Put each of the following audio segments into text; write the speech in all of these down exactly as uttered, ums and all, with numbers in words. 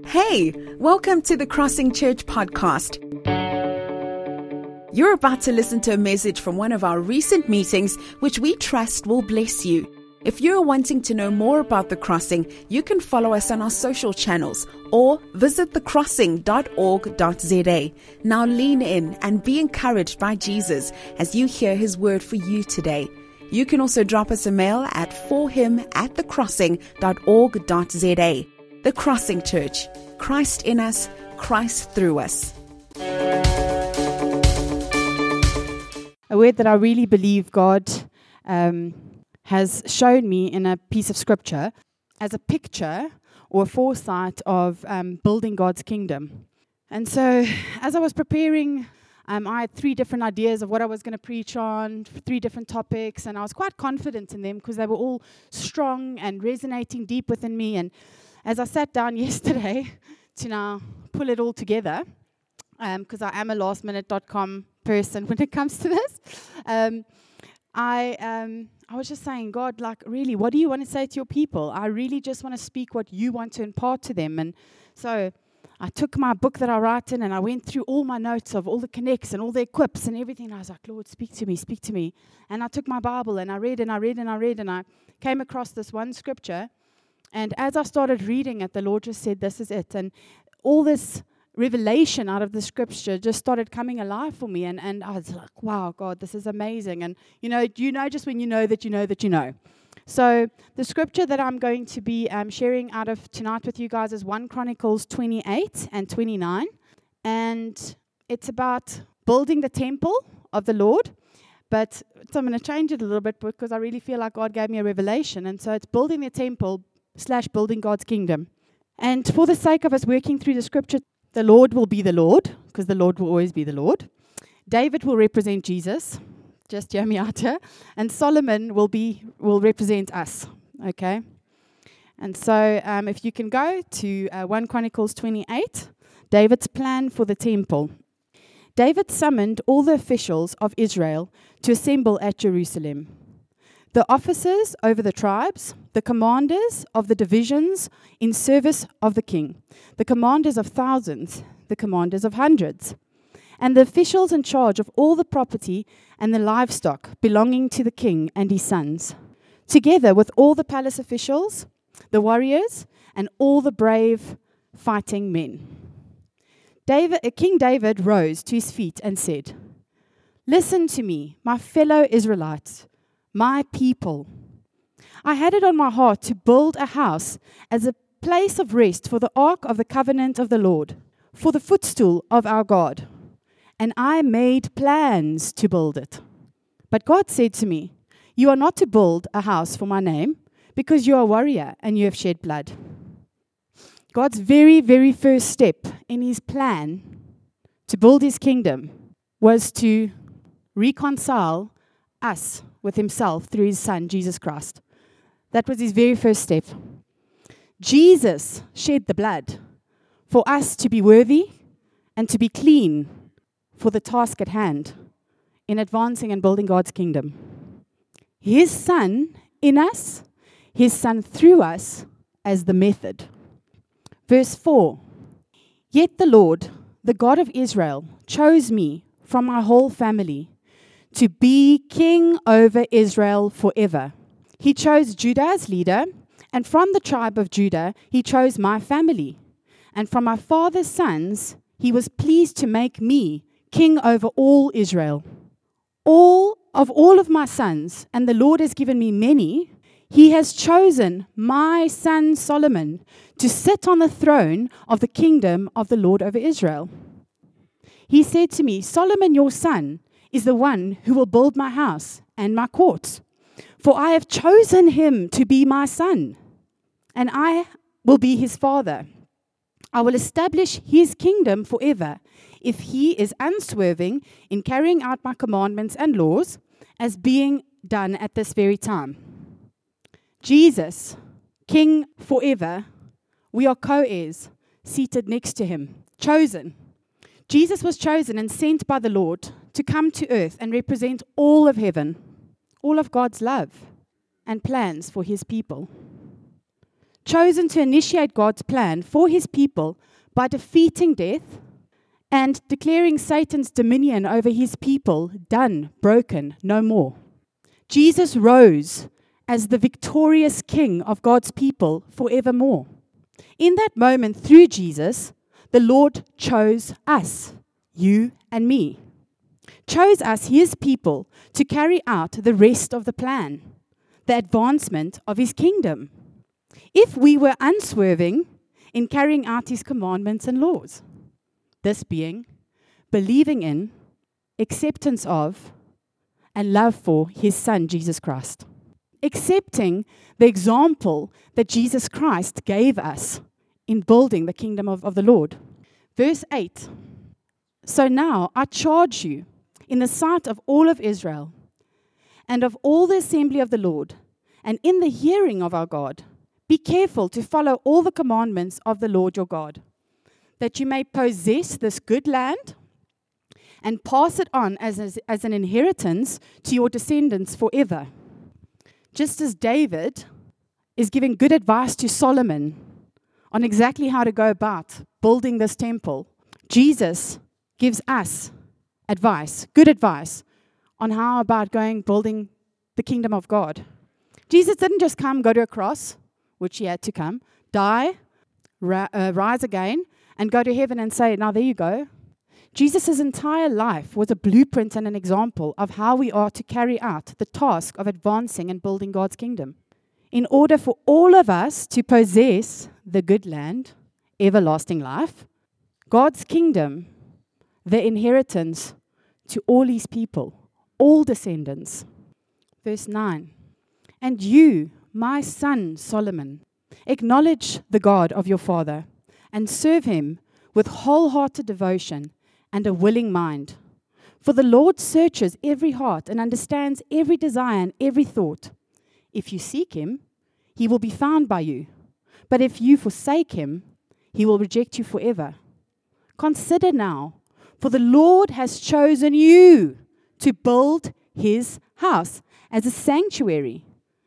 Hey, welcome to the Crossing Church podcast. You're about to listen to a message from one of our recent meetings, which we trust will bless you. If you're wanting to know more about The Crossing, you can follow us on our social channels or visit the crossing dot org dot z a. Now lean in and be encouraged by Jesus as you hear his word for you today. You can also drop us a mail at forhim at the crossing dot org dot z a. The Crossing Church. Christ in us, Christ through us. A word that I really believe God um, has shown me in a piece of scripture as a picture or a foresight of um, building God's kingdom. And so as I was preparing, um, I had three different ideas of what I was going to preach on, three different topics, and I was quite confident in them because they were all strong and resonating deep within me. And as I sat down yesterday to now pull it all together, because um, I am a last minute dot com person when it comes to this, um, I um, I was just saying, God, like, really, what do you want to say to your people? I really just want to speak what you want to impart to them. And so I took my book that I write in and I went through all my notes of all the connects and all the equips and everything. And I was like, Lord, speak to me, speak to me. And I took my Bible and I read and I read and I read and I came across this one scripture. And as I started reading it, the Lord just said, this is it. And all this revelation out of the scripture just started coming alive for me. And, and I was like, wow, God, this is amazing. And, you know, do you know just when you know that you know that you know? So the scripture that I'm going to be um, sharing out of tonight with you guys is First Chronicles twenty-eight and twenty-nine. And it's about building the temple of the Lord. But so I'm going to change it a little bit because I really feel like God gave me a revelation. And so it's building the temple slash building God's kingdom. And for the sake of us working through the scripture, the Lord will be the Lord, because the Lord will always be the Lord. David will represent Jesus, just hear me out here. And Solomon will be will represent us, okay? And so um, if you can go to uh, First Chronicles twenty-eight, David's plan for the temple. David summoned all the officials of Israel to assemble at Jerusalem. The officers over the tribes, the commanders of the divisions in service of the king, the commanders of thousands, the commanders of hundreds, and the officials in charge of all the property and the livestock belonging to the king and his sons, together with all the palace officials, the warriors, and all the brave fighting men. David, uh, King David rose to his feet and said, "Listen to me, my fellow Israelites, my people. I had it on my heart to build a house as a place of rest for the ark of the covenant of the Lord, for the footstool of our God. And I made plans to build it. But God said to me, you are not to build a house for my name, because you are a warrior and you have shed blood." God's very, very first step in his plan to build his kingdom was to reconcile us with himself through his son, Jesus Christ. That was his very first step. Jesus shed the blood for us to be worthy and to be clean for the task at hand in advancing and building God's kingdom. His son in us, his son through us as the method. Verse four, "Yet the Lord, the God of Israel, chose me from my whole family to be king over Israel forever. He chose Judah as leader, and from the tribe of Judah, he chose my family. And from my father's sons, he was pleased to make me king over all Israel. All of all of my sons, and the Lord has given me many, he has chosen my son Solomon to sit on the throne of the kingdom of the Lord over Israel. He said to me, Solomon, your son, is the one who will build my house and my courts. For I have chosen him to be my son, and I will be his father. I will establish his kingdom forever, if he is unswerving in carrying out my commandments and laws, as being done at this very time." Jesus, King forever, we are co-heirs, seated next to him, chosen. Jesus was chosen and sent by the Lord to come to earth and represent all of heaven, all of God's love and plans for his people. chosen to initiate God's plan for his people by defeating death and declaring Satan's dominion over his people done, broken, no more. Jesus rose as the victorious King of God's people forevermore. In that moment, through Jesus, the Lord chose us, you and me. Chose us, his people, to carry out the rest of the plan, the advancement of his kingdom, if we were unswerving in carrying out his commandments and laws. This being believing in, acceptance of, and love for his Son, Jesus Christ. Accepting the example that Jesus Christ gave us in building the kingdom of, of the Lord. Verse eight. So now I charge you in the sight of all of Israel and of all the assembly of the Lord, and in the hearing of our God, be careful to follow all the commandments of the Lord your God, that you may possess this good land and pass it on as, as, as an inheritance to your descendants forever. Just as David is giving good advice to Solomon on exactly how to go about building this temple, Jesus gives us advice, good advice, on how about going building the kingdom of God. Jesus didn't just come, go to a cross, which he had to come, die, ri- uh, rise again, and go to heaven and say, now there you go. Jesus' entire life was a blueprint and an example of how we are to carry out the task of advancing and building God's kingdom. In order for all of us to possess the good land, everlasting life, God's kingdom, the inheritance to all his people, all descendants. Verse nine. And you, my son Solomon, acknowledge the God of your father and serve him with wholehearted devotion and a willing mind. For the Lord searches every heart and understands every desire and every thought. If you seek him, he will be found by you. But if you forsake him, he will reject you forever. Consider now, for the Lord has chosen you to build his house as a sanctuary.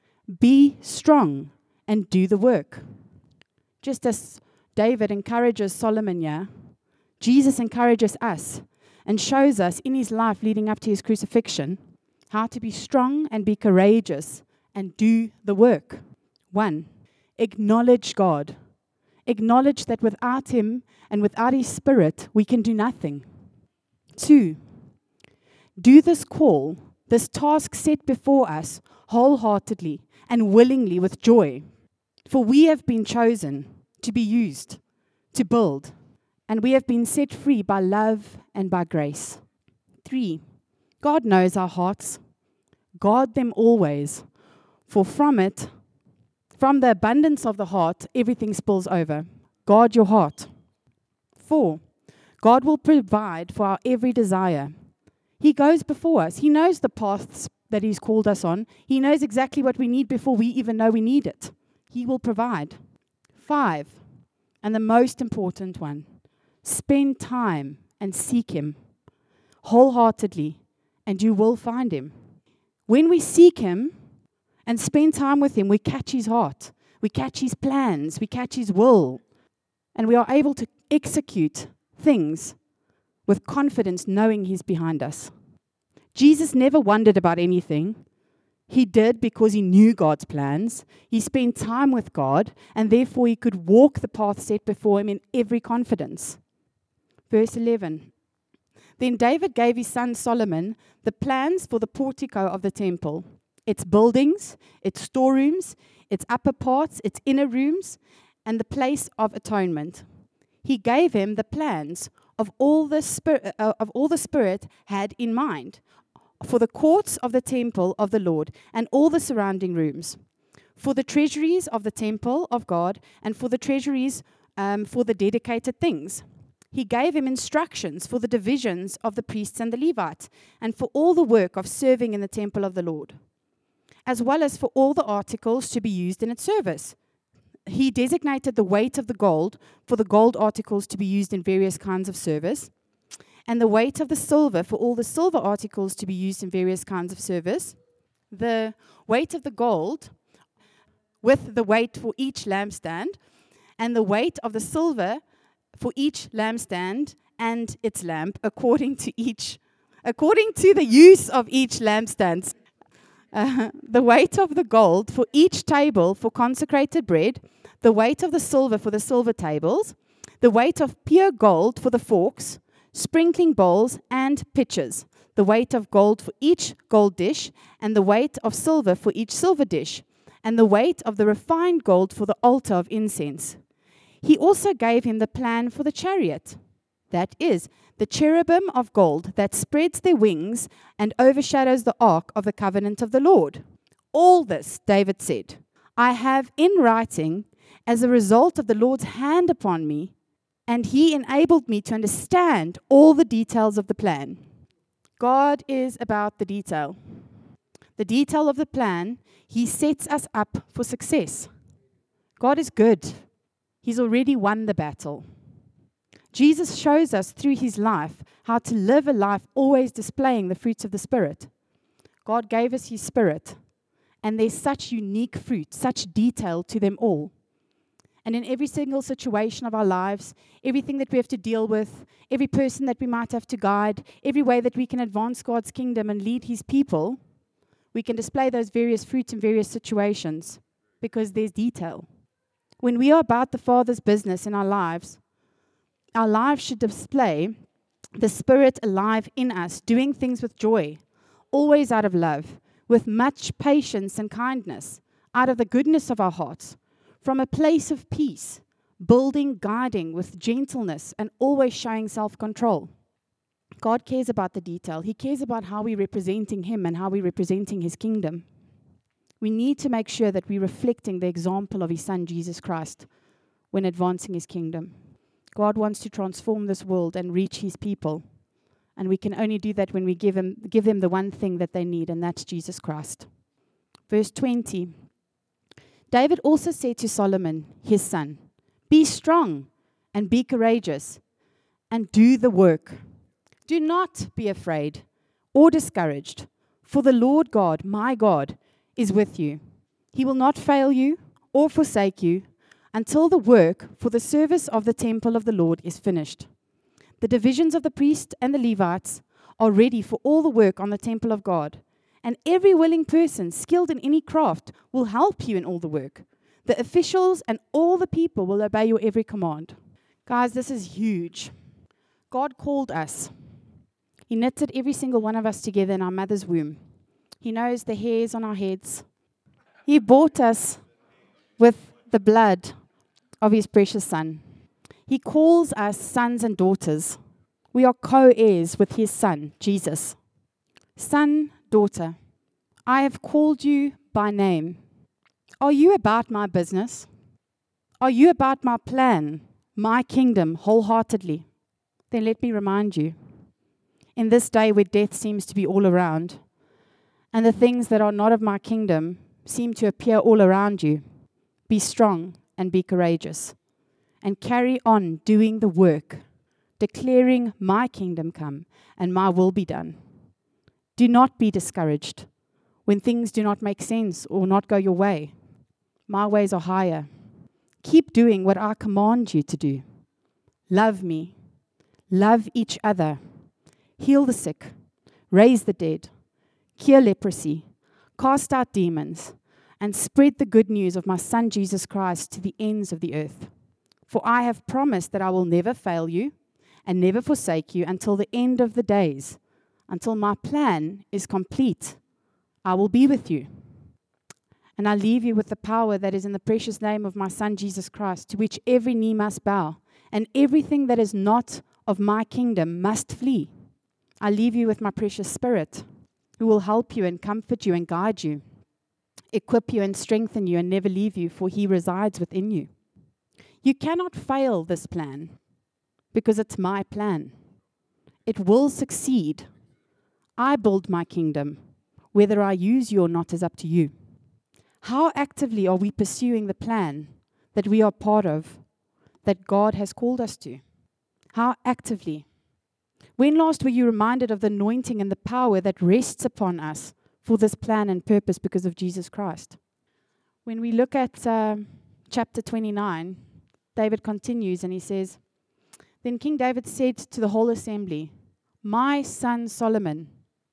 Be strong and do the work. Just as David encourages Solomon here, Jesus encourages us and shows us in his life leading up to his crucifixion how to be strong and be courageous and do the work. One, acknowledge God. Acknowledge that without him and without his spirit, we can do nothing. Two, do this call, this task set before us wholeheartedly and willingly with joy. For we have been chosen to be used, to build, and we have been set free by love and by grace. Three, God knows our hearts. Guard them always, for from it, from the abundance of the heart, everything spills over. Guard your heart. Four, God will provide for our every desire. He goes before us. He knows the paths that he's called us on. He knows exactly what we need before we even know we need it. He will provide. Five, and the most important one, spend time and seek him wholeheartedly, and you will find him. When we seek him and spend time with him, we catch his heart, we catch his plans, we catch his will, and we are able to execute things with confidence, knowing he's behind us. Jesus never wondered about anything. He did because he knew God's plans. He spent time with God, and therefore he could walk the path set before him in every confidence. Verse eleven. Then David gave his son Solomon the plans for the portico of the temple, its buildings, its storerooms, its upper parts, its inner rooms, and the place of atonement. He gave him the plans of all the spirit, uh, of all the Spirit had in mind, for the courts of the temple of the Lord and all the surrounding rooms, for the treasuries of the temple of God, and for the treasuries um, for the dedicated things. He gave him instructions for the divisions of the priests and the Levites, and for all the work of serving in the temple of the Lord, as well as for all the articles to be used in its service. He designated the weight of the gold for the gold articles to be used in various kinds of service, and the weight of the silver for all the silver articles to be used in various kinds of service. The weight of the gold with the weight for each lampstand, and the weight of the silver for each lampstand and its lamp, according to each, according to the use of each lampstand. Uh, the weight of the gold for each table for consecrated bread, the weight of the silver for the silver tables, the weight of pure gold for the forks, sprinkling bowls, and pitchers, the weight of gold for each gold dish, and the weight of silver for each silver dish, and the weight of the refined gold for the altar of incense. He also gave him the plan for the chariot, that is, the cherubim of gold that spreads their wings and overshadows the ark of the covenant of the Lord. All this, David said, I have in writing as a result of the Lord's hand upon me, and he enabled me to understand all the details of the plan. God is about the detail. The detail of the plan, he sets us up for success. God is good. He's already won the battle. Jesus shows us through his life how to live a life always displaying the fruits of the Spirit. God gave us his Spirit, and there's such unique fruit, such detail to them all. And in every single situation of our lives, everything that we have to deal with, every person that we might have to guide, every way that we can advance God's kingdom and lead his people, we can display those various fruits in various situations because there's detail. When we are about the Father's business in our lives, our lives should display the Spirit alive in us, doing things with joy, always out of love, with much patience and kindness, out of the goodness of our hearts, from a place of peace, building, guiding with gentleness, and always showing self-control. God cares about the detail. He cares about how we're representing him and how we're representing his kingdom. We need to make sure that we're reflecting the example of his Son, Jesus Christ, when advancing his kingdom. God wants to transform this world and reach his people. And we can only do that when we give him, give them the one thing that they need, and that's Jesus Christ. Verse twenty. David also said to Solomon, his son, be strong and be courageous and do the work. Do not be afraid or discouraged, for the Lord God, my God, is with you. He will not fail you or forsake you until the work for the service of the temple of the Lord is finished. The divisions of the priests and the Levites are ready for all the work on the temple of God, and every willing person skilled in any craft will help you in all the work. The officials and all the people will obey your every command. Guys, this is huge. God called us. He knitted every single one of us together in our mother's womb. He knows the hairs on our heads. He bought us with the blood of his precious Son. He calls us sons and daughters. We are co-heirs with his Son, Jesus. Son, daughter, I have called you by name. Are you about my business? Are you about my plan, my kingdom, wholeheartedly? Then let me remind you, in this day where death seems to be all around, and the things that are not of my kingdom seem to appear all around you, be strong and be courageous, and carry on doing the work, declaring my kingdom come and my will be done. Do not be discouraged when things do not make sense or not go your way. My ways are higher. Keep doing what I command you to do. Love me. Love each other. Heal the sick. Raise the dead. Cure leprosy. Cast out demons. And spread the good news of my Son Jesus Christ to the ends of the earth. For I have promised that I will never fail you and never forsake you until the end of the days. Until my plan is complete, I will be with you. And I leave you with the power that is in the precious name of my Son Jesus Christ, to which every knee must bow, and everything that is not of my kingdom must flee. I leave you with my precious Spirit, who will help you and comfort you and guide you, equip you and strengthen you and never leave you, for he resides within you. You cannot fail this plan, because it's my plan. It will succeed. I build my kingdom. Whether I use you or not is up to you. How actively are we pursuing the plan that we are part of, that God has called us to? How actively? When last were you reminded of the anointing and the power that rests upon us for this plan and purpose because of Jesus Christ? When we look at um, chapter twenty-nine, David continues and he says, Then King David said to the whole assembly, My son Solomon,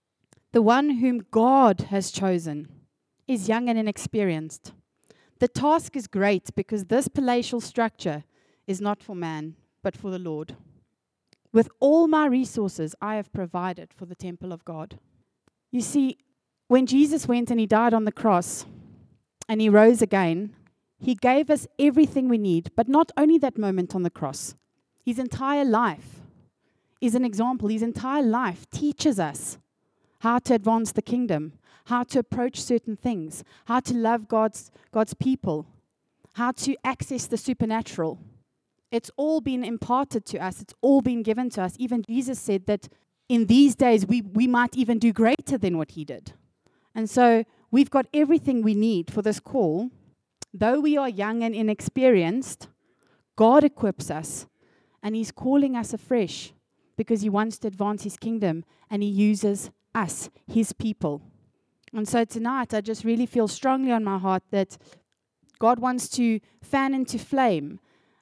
the one whom God has chosen, is young and inexperienced. The task is great because this palatial structure is not for man, but for the Lord. With all my resources, I have provided for the temple of God. You see, when Jesus went and he died on the cross and he rose again, he gave us everything we need, but not only that moment on the cross. His entire life is an example. His entire life teaches us how to advance the kingdom, how to approach certain things, how to love God's, God's people, how to access the supernatural. It's all been imparted to us. It's all been given to us. Even Jesus said that in these days we, we might even do greater than what he did. And so we've got everything we need for this call. Though we are young and inexperienced, God equips us, and he's calling us afresh because he wants to advance his kingdom, and he uses us, his people. And so tonight, I just really feel strongly on my heart that God wants to fan into flame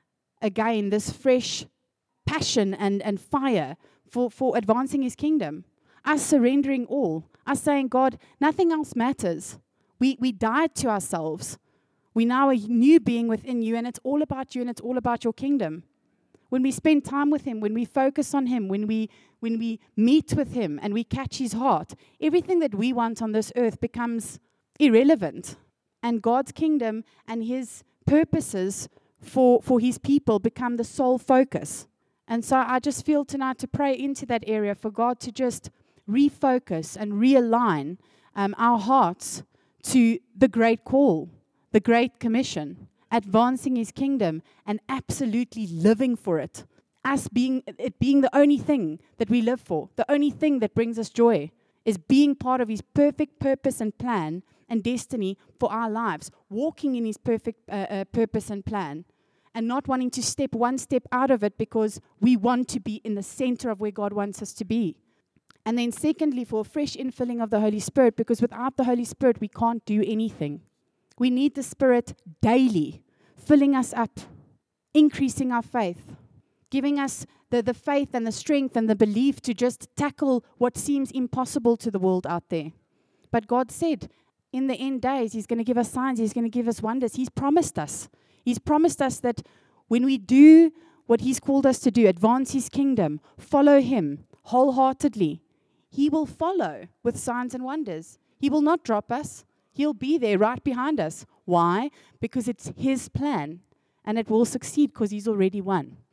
again this fresh passion and, and fire for, for advancing his kingdom. Us surrendering all. Us saying, God, nothing else matters. We, we died to ourselves. We now a new being within you, and it's all about you, and it's all about your kingdom. When we spend time with him, when we focus on him, when we when we meet with him and we catch his heart, everything that we want on this earth becomes irrelevant. And God's kingdom and his purposes for, for his people become the sole focus. And so I just feel tonight to pray into that area for God to just refocus and realign um, our hearts to the great call, the great commission, advancing his kingdom and absolutely living for it. Us being, it being the only thing that we live for, the only thing that brings us joy, is being part of his perfect purpose and plan and destiny for our lives, walking in his perfect uh, uh, purpose and plan, and not wanting to step one step out of it because we want to be in the center of where God wants us to be. And then secondly, for a fresh infilling of the Holy Spirit, because without the Holy Spirit, we can't do anything. We need the Spirit daily, filling us up, increasing our faith, giving us the, the faith and the strength and the belief to just tackle what seems impossible to the world out there. But God said, in the end days, he's going to give us signs, he's going to give us wonders. He's promised us. He's promised us that when we do what he's called us to do, advance his kingdom, follow him wholeheartedly, he will follow with signs and wonders. He will not drop us. He'll be there right behind us. Why? Because it's his plan, and it will succeed because he's already won.